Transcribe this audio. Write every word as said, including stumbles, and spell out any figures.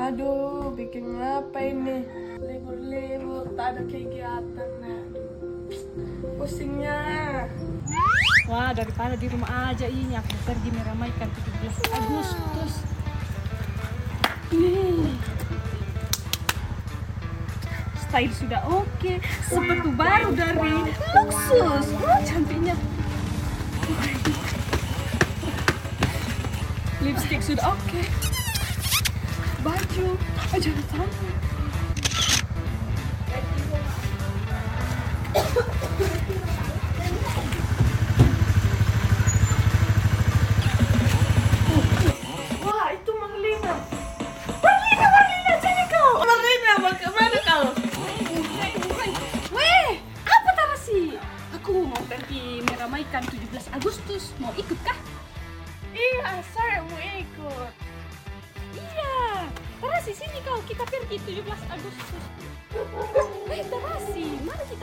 Aduh, bikin apa ini? Libur-libur, tak ada kegiatan. Aduh, pusingnya. Wah, daripada di rumah aja ini aku pergi meramaikan tujuh belas Agustus. Nih. Style sudah oke, sepatu baru dari Luxus. Wah, cantiknya. Lipstick sudah oke. Baju, baju sama. Wah, itu Marlina. Marlina, Marlina, sini kau. Marlina, bagaimana kau? Weh, apa Tarasi? Aku mau pergi meramaikan tujuh belas Agustus. Mau ikut kah? Iya, saya mau ikut. Iya, Tarasi sini kau, kita pergi tujuh belas Agustus. Weh Tarasi, mari kita